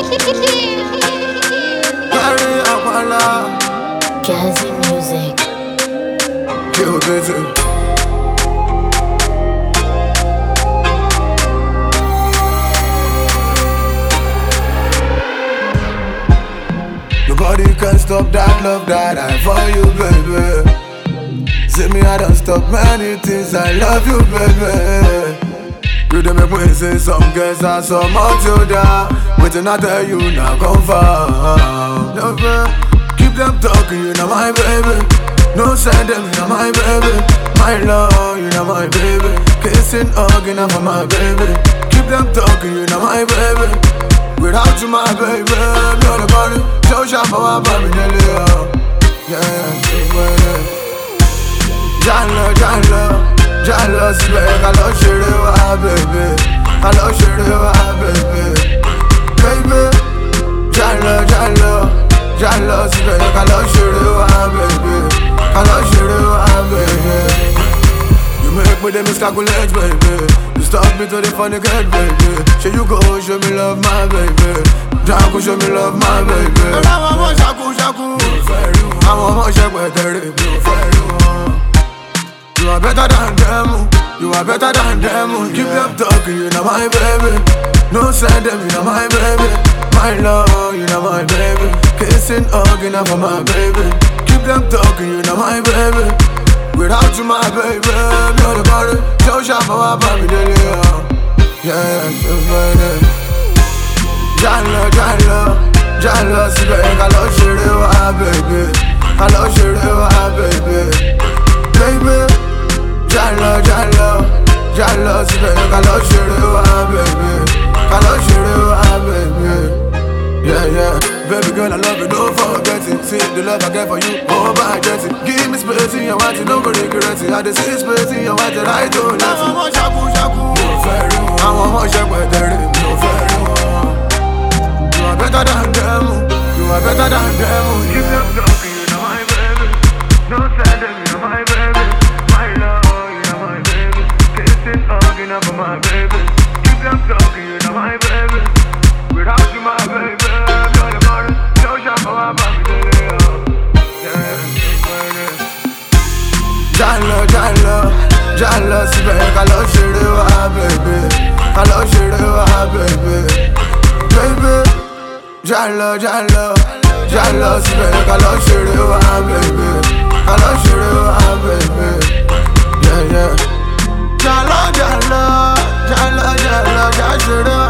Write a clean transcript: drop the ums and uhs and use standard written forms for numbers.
Kazi Music. Kill busy. Nobody can stop that love that I for you, baby. See me, I don't stop many things. I love you, baby. You dey make me say some girls are so much older. Waiting I tell you now, confirm. Never keep them talking, you know my baby. No send them, you know my baby. My love, you know my baby. Kissing, hugging, for my baby. Keep them talking, you know my baby. Without you, my baby, you're the body. Show shop for my baby, yeah, Jalo, síbẹ̀ ká lọ ṣeré wá, baby. Ká lọ ṣeré wá, baby. Baby, Jalo, síbẹ̀ ká lọ ṣeré wá, baby. Ká lọ ṣeré wá, baby. You make me dey miscalculate, baby. You stop me to the funny get, baby. Say you go show me love, my baby. Down go show me love, my baby. Àwọn ọmọ ṣakúṣakú, àwọn ọmọ ṣẹpẹtẹrẹ, mi ò fẹ́ rí wọn. You are better than them, you are better than them. Keep them talking, you know my baby. No send them, you know my baby. My love, you know my baby. Kissing, hugging for my baby. Keep them talking, you know my baby. Without you, my baby, you're the body. Show shop for my baby, yeah, baby. Jalo, síbẹ̀ ká lọ ṣeré wá, baby. Ká lọ ṣeré wá, baby. Baby, Jalo, síbẹ̀ ká lọ ṣeré wá, baby. Ká lọ ṣeré wá, baby. Yeah, baby girl, I love you, don't forget it. See the love I get for you, oh, I get it. Give me space in your heart, you don't go regret it. I just see space in your heart, that I don't let it. Àwọn ọmọ ṣakúṣakú, mi ò fẹ́ rí wọn. Àwọn ọmọ ṣẹpẹtẹrẹ, mi ò fẹ́ rí wọn. You are better than them, you are better than them. Keep them talking, you know my baby. No send them, you know my baby. My love, you know my baby. Kissing, hugging for my baby. Keep them talking, you know my baby. Without you, my baby, you're the body. Show shop for my baby, yeah. Jalo, síbẹ̀ ká lọ ṣeré wá, baby. Ká lọ ṣeré wá, baby. Baby, Jalo, síbẹ̀ ká lọ ṣeré wá, baby. Ká lọ ṣeré wá, baby. Yeah. Jalo, já ṣeré wá.